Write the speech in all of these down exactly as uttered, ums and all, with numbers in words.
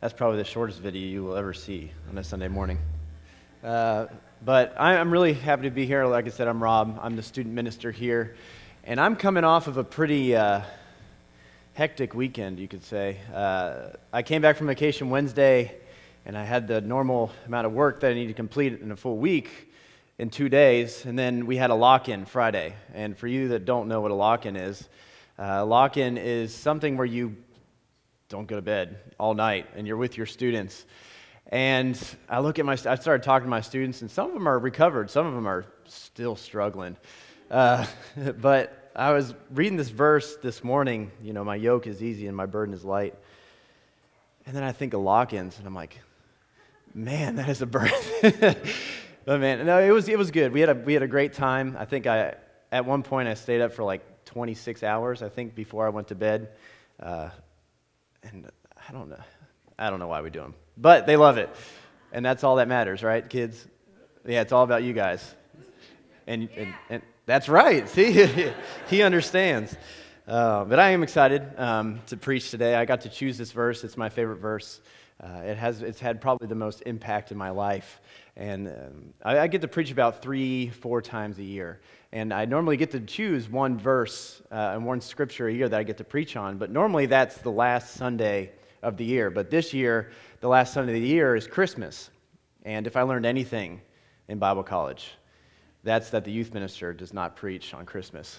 That's probably the shortest video you will ever see on a Sunday morning. Uh, but I, I'm really happy to be here. Like I said, I'm Rob. I'm the student minister here. And I'm coming off of a pretty uh, hectic weekend, you could say. Uh, I came back from vacation Wednesday, and I had the normal amount of work that I needed to complete in a full week in two days. And then we had a lock-in Friday. And for you that don't know what a lock-in is, uh, lock-in is something where you don't go to bed all night, and you're with your students. And I look at my, I started talking to my students, and some of them are recovered, some of them are still struggling. Uh, but I was reading this verse this morning, you know, my yoke is easy and my burden is light. And then I think of lock-ins, and I'm like, man, that is a burden. But man, no, it was it was good. We had a we had a great time. I think I at one point I stayed up for like twenty-six hours, I think, before I went to bed. Uh, And I don't know, I don't know why we do them, but they love it, and that's all that matters, right, kids? Yeah, it's all about you guys, and yeah. and, and that's right. See, he understands. Uh, but I am excited um, to preach today. I got to choose this verse. It's my favorite verse. Uh, it has it's had probably the most impact in my life, and um, I, I get to preach about three, four times a year. And I normally get to choose one verse uh, and one scripture a year that I get to preach on, but normally that's the last Sunday of the year. But this year, the last Sunday of the year is Christmas. And if I learned anything in Bible college, that's that the youth minister does not preach on Christmas.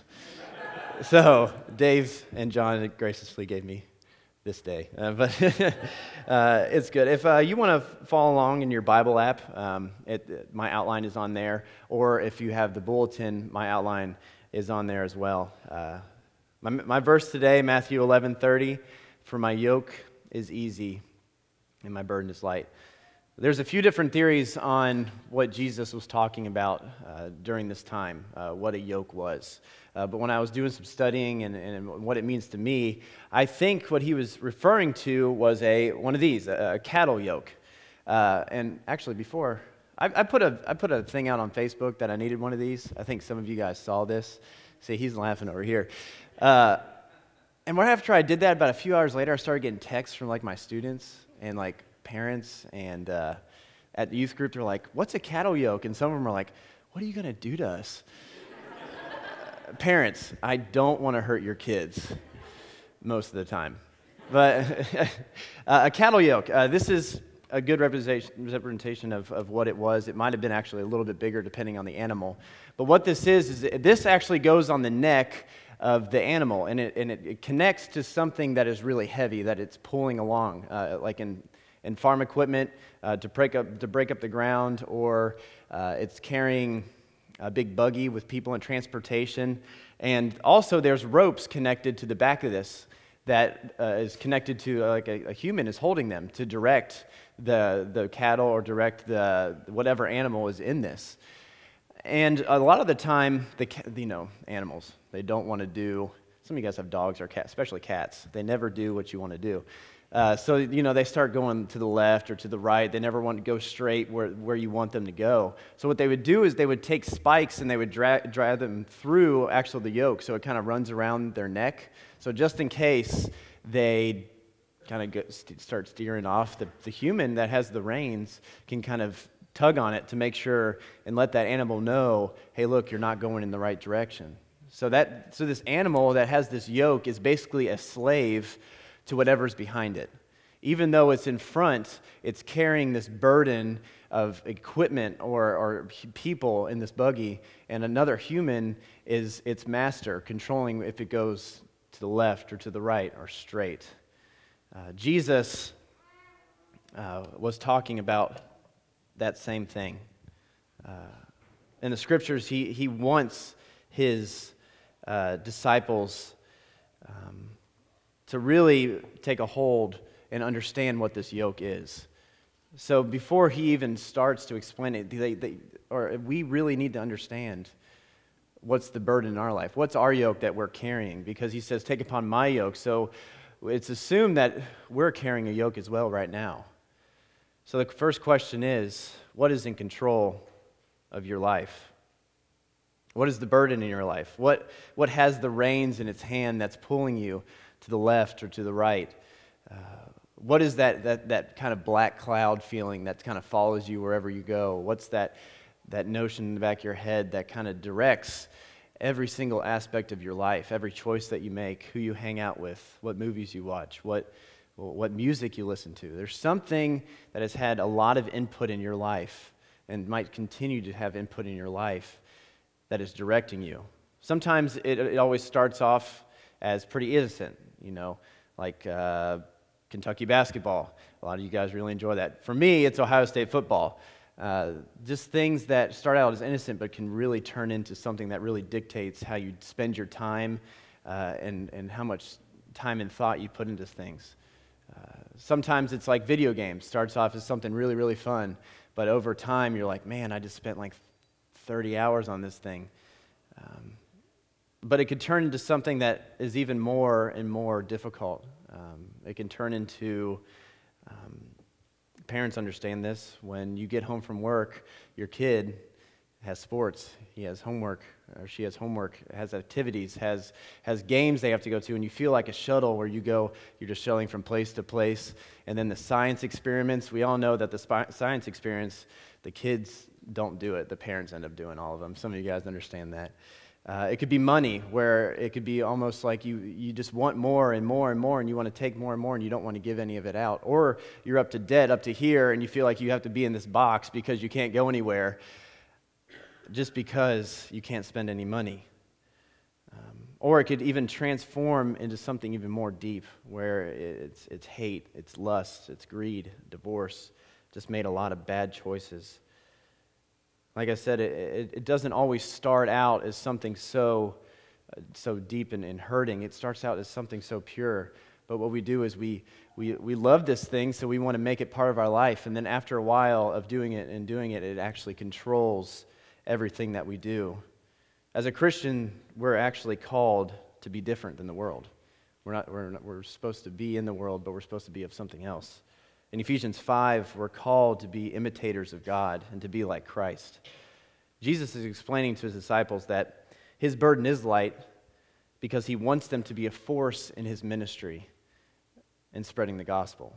So Dave and John graciously gave me this day, uh, but uh, it's good. If uh, you want to follow along in your Bible app, um, it, my outline is on there, or if you have the bulletin, my outline is on there as well. Uh, my, my verse today, Matthew eleven thirty, for my yoke is easy and my burden is light. There's a few different theories on what Jesus was talking about uh, during this time, uh, what a yoke was. Uh, but when I was doing some studying and, and what it means to me, I think what he was referring to was a one of these, a, a cattle yoke. Uh, and actually, before I, I put a I put a thing out on Facebook that I needed one of these. I think some of you guys saw this. See, he's laughing over here. Uh, and right after I did that, about a few hours later, I started getting texts from like my students and like parents, and uh, at the youth group, they're like, "What's a cattle yoke?" And some of them are like, "What are you gonna do to us?" Parents, I don't want to hurt your kids most of the time. But uh, a cattle yoke, uh, this is a good representation, representation of, of what it was. It might have been actually a little bit bigger depending on the animal. But what this is, is it, this actually goes on the neck of the animal, and it, and it, it connects to something that is really heavy, that it's pulling along, uh, like in, in farm equipment uh, to break up to break up the ground, or uh, it's carrying a big buggy with people and transportation. And also there's ropes connected to the back of this that uh, is connected to uh, like a, a human is holding them to direct the the cattle or direct the whatever animal is in this. And a lot of the time, the you know animals, they don't want to do, some of you guys have dogs or cats, especially cats, they never do what you want to do. Uh, so, you know, they start going to the left or to the right. They never want to go straight where, where you want them to go. So what they would do is they would take spikes and they would drag, drag them through actually the yoke, so it kind of runs around their neck. So just in case they kind of get, st- start steering off, the, the human that has the reins can kind of tug on it to make sure and let that animal know, hey, look, you're not going in the right direction. So that so this animal that has this yoke is basically a slave to whatever's behind it. Even though it's in front, it's carrying this burden of equipment or, or people in this buggy, and another human is its master, controlling if it goes to the left or to the right or straight. Uh, Jesus uh, was talking about that same thing. Uh, in the scriptures, he, he wants his uh, disciples um, to really take a hold and understand what this yoke is. So before he even starts to explain it, they, they, or we really need to understand what's the burden in our life. What's our yoke that we're carrying? Because he says, take upon my yoke. So it's assumed that we're carrying a yoke as well right now. So the first question is, what is in control of your life? What is the burden in your life? What, what has the reins in its hand that's pulling you to the left or to the right? Uh, What is that, that, that kind of black cloud feeling that kind of follows you wherever you go? What's that, that notion in the back of your head that kind of directs every single aspect of your life, every choice that you make, who you hang out with, what movies you watch, what, what music you listen to? There's something that has had a lot of input in your life and might continue to have input in your life that is directing you. Sometimes it, it always starts off as pretty innocent, you know, like uh, Kentucky basketball. A lot of you guys really enjoy that. For me, it's Ohio State football. Uh, just things that start out as innocent but can really turn into something that really dictates how you spend your time uh, and, and how much time and thought you put into things. Uh, sometimes it's like video games. Starts off as something really, really fun, but over time you're like, man, I just spent like thirty hours on this thing. Um, but it could turn into something that is even more and more difficult. Um, it can turn into, um, parents understand this, when you get home from work, your kid has sports, he has homework, or she has homework, has activities, has has games they have to go to, and you feel like a shuttle where you go, you're just shuttling from place to place. And then the science experiments, we all know that the spi- science experience, the kids don't do it, the parents end up doing all of them. Some of you guys understand that. Uh, it could be money, where it could be almost like you, you just want more and more and more, and you want to take more and more, and you don't want to give any of it out. Or you're up to debt, up to here, and you feel like you have to be in this box because you can't go anywhere, just because you can't spend any money. Um, or it could even transform into something even more deep, where it's, it's hate, it's lust, it's greed, divorce, just made a lot of bad choices. Like I said, it, it, it doesn't always start out as something so uh, so deep and, and hurting. It starts out as something so pure. But what we do is we, we, we love this thing, so we want to make it part of our life. And then after a while of doing it and doing it, it actually controls everything that we do. As a Christian, we're actually called to be different than the world. We're not, we're not, we're supposed to be in the world, but we're supposed to be of something else. In Ephesians five, we're called to be imitators of God and to be like Christ. Jesus is explaining to his disciples that his burden is light because he wants them to be a force in his ministry in spreading the gospel.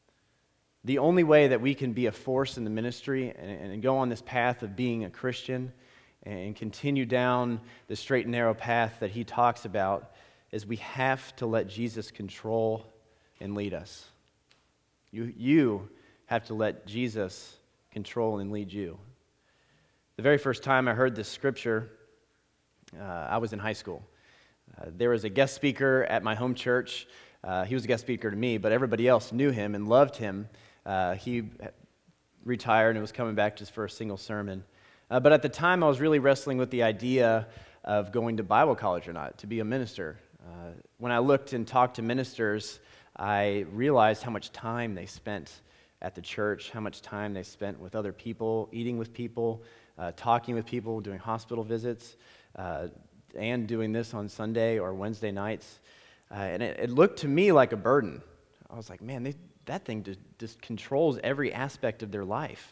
The only way that we can be a force in the ministry and, and go on this path of being a Christian and continue down the straight and narrow path that he talks about is we have to let Jesus control and lead us. You, you have to let Jesus control and lead you. The very first time I heard this scripture, uh, I was in high school. Uh, there was a guest speaker at my home church. Uh, he was a guest speaker to me, but everybody else knew him and loved him. Uh, he retired and was coming back just for a single sermon. Uh, but at the time, I was really wrestling with the idea of going to Bible college or not, to be a minister. Uh, when I looked and talked to ministers, I realized how much time they spent at the church, how much time they spent with other people, eating with people, uh, talking with people, doing hospital visits, uh, and doing this on Sunday or Wednesday nights. Uh, and it, it looked to me like a burden. I was like, man, they, that thing just, just controls every aspect of their life.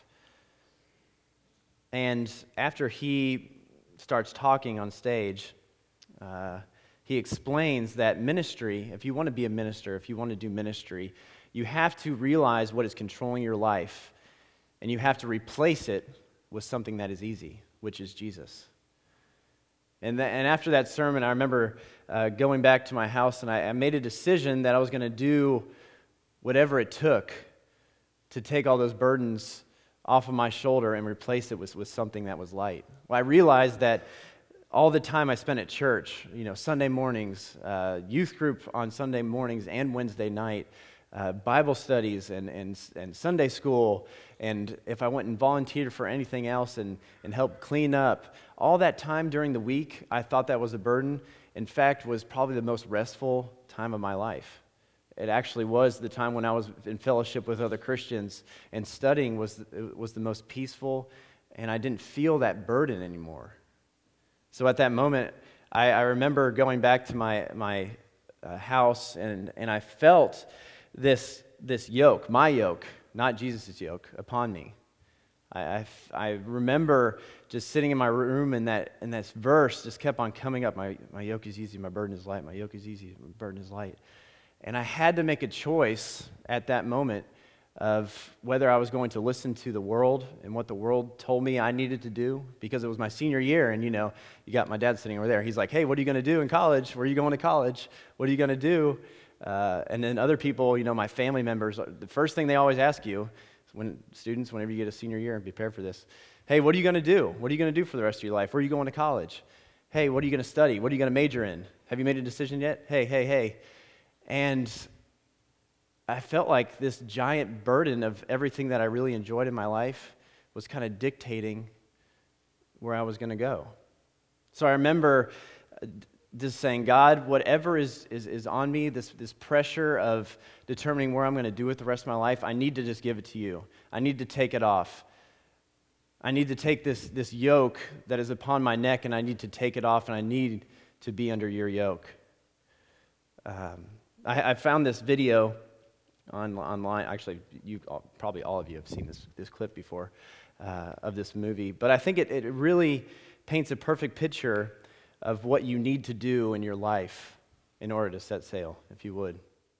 And after he starts talking on stage, uh, he explains that ministry, if you want to be a minister, if you want to do ministry, you have to realize what is controlling your life, and you have to replace it with something that is easy, which is Jesus. And, th- and after that sermon, I remember uh, going back to my house, and I, I made a decision that I was going to do whatever it took to take all those burdens off of my shoulder and replace it with, with something that was light. Well, I realized that all the time I spent at church, you know, Sunday mornings, uh, youth group on Sunday mornings and Wednesday night, uh, Bible studies and, and, and Sunday school, and if I went and volunteered for anything else and, and helped clean up, all that time during the week, I thought that was a burden. In fact, was probably the most restful time of my life. It actually was the time when I was in fellowship with other Christians, and studying was, was the most peaceful, and I didn't feel that burden anymore. So at that moment, I, I remember going back to my my uh, house, and, and I felt this this yoke, my yoke, not Jesus' yoke, upon me. I, I, I remember just sitting in my room, and that and this verse just kept on coming up. My my yoke is easy, my burden is light. My yoke is easy, my burden is light. And I had to make a choice at that moment of whether I was going to listen to the world and what the world told me I needed to do, because it was my senior year. And, you know, you got my dad sitting over there. He's like, hey, what are you going to do in college? Where are you going to college? What are you going to do? Uh, and then other people, you know, my family members, the first thing they always ask you, when students, whenever you get a senior year, and be prepared for this, hey, what are you going to do? What are you going to do for the rest of your life? Where are you going to college? Hey, what are you going to study? What are you going to major in? Have you made a decision yet? Hey, hey, hey. And I felt like this giant burden of everything that I really enjoyed in my life was kind of dictating where I was going to go. So I remember just saying, God, whatever is, is, is on me, this, this pressure of determining where I'm going to do with the rest of my life, I need to just give it to you. I need to take it off. I need to take this, this yoke that is upon my neck, and I need to take it off, and I need to be under your yoke. Um, I, I found this video on, online. Actually, you probably all of you have seen this, this clip before uh, of this movie, but I think it, it really paints a perfect picture of what you need to do in your life in order to set sail, if you would.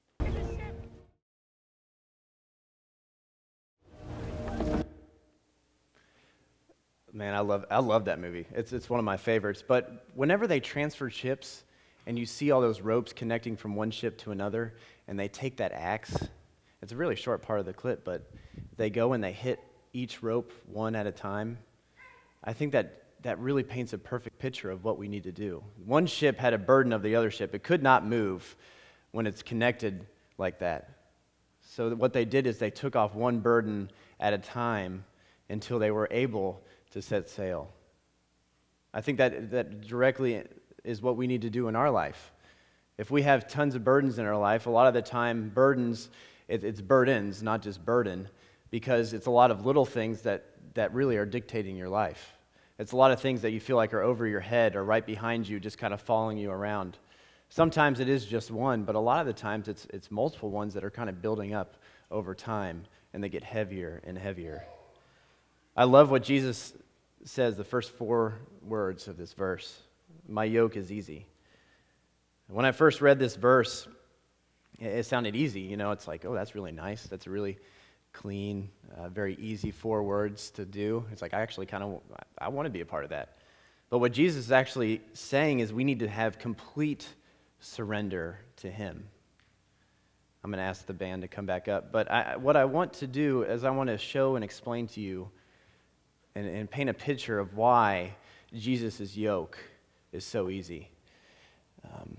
Man, I love I love that movie. It's it's one of my favorites. But whenever they transfer ships and you see all those ropes connecting from one ship to another, and they take that axe, it's a really short part of the clip, but they go and they hit each rope one at a time. I think that that really paints a perfect picture of what we need to do. One ship had a burden of the other ship. It could not move when it's connected like that. So what they did is they took off one burden at a time until they were able to set sail. I think that that directly is what we need to do in our life. If we have tons of burdens in our life, a lot of the time burdens, it, it's burdens, not just burden, because it's a lot of little things that, that really are dictating your life. It's a lot of things that you feel like are over your head or right behind you, just kind of following you around. Sometimes it is just one, but a lot of the times it's it's multiple ones that are kind of building up over time, and they get heavier and heavier. I love what Jesus says, the first four words of this verse. My yoke is easy. When I first read this verse, it sounded easy. You know, it's like, oh, that's really nice. That's a really clean, uh, very easy four words to do. It's like, I actually kind of, I want to be a part of that. But what Jesus is actually saying is we need to have complete surrender to him. I'm going to ask the band to come back up. But I, what I want to do is I want to show and explain to you and, and paint a picture of why Jesus' yoke is so easy. Um,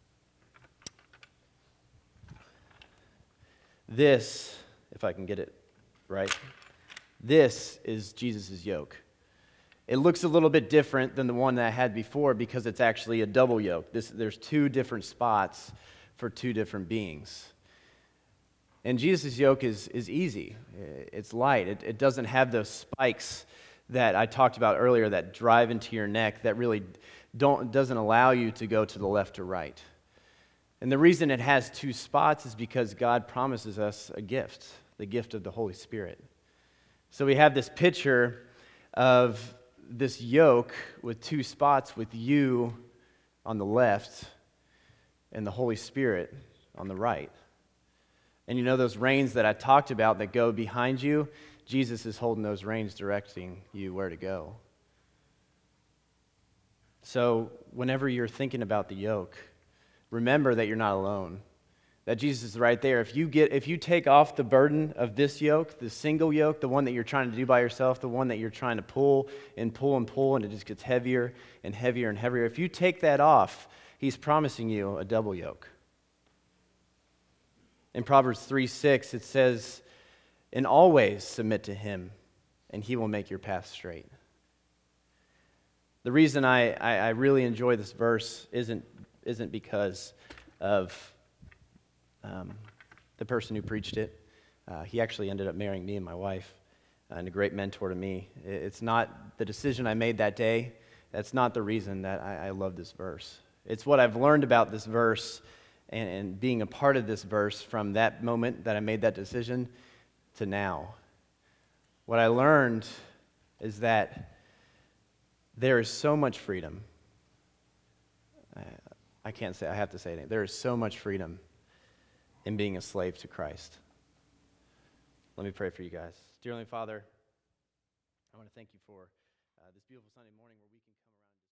this... If I can get it right. This is Jesus' yoke. It looks a little bit different than the one that I had before because it's actually a double yoke. This, there's two different spots for two different beings. And Jesus' yoke is, is easy. It's light. It, it doesn't have those spikes that I talked about earlier that drive into your neck that really don't, doesn't allow you to go to the left or right. And the reason it has two spots is because God promises us a gift, the gift of the Holy Spirit. So we have this picture of this yoke with two spots, with you on the left and the Holy Spirit on the right. And you know those reins that I talked about that go behind you? Jesus is holding those reins, directing you where to go. So whenever you're thinking about the yoke, remember that you're not alone, that Jesus is right there. If you get, if you take off the burden of this yoke, the single yoke, the one that you're trying to do by yourself, the one that you're trying to pull and pull and pull, and it just gets heavier and heavier and heavier, if you take that off, he's promising you a double yoke. In Proverbs three six, it says, "And always submit to him, and he will make your path straight." The reason I, I, I really enjoy this verse isn't isn't because of um, the person who preached it. Uh, he actually ended up marrying me and my wife, uh, and a great mentor to me. It's not the decision I made that day. That's not the reason that I, I love this verse. It's what I've learned about this verse and, and being a part of this verse from that moment that I made that decision to now. What I learned is that there is so much freedom. I, I can't say, I have to say it. There is so much freedom in being a slave to Christ. Let me pray for you guys. Dear Heavenly Father, I want to thank you for uh, this beautiful Sunday morning where we can come around.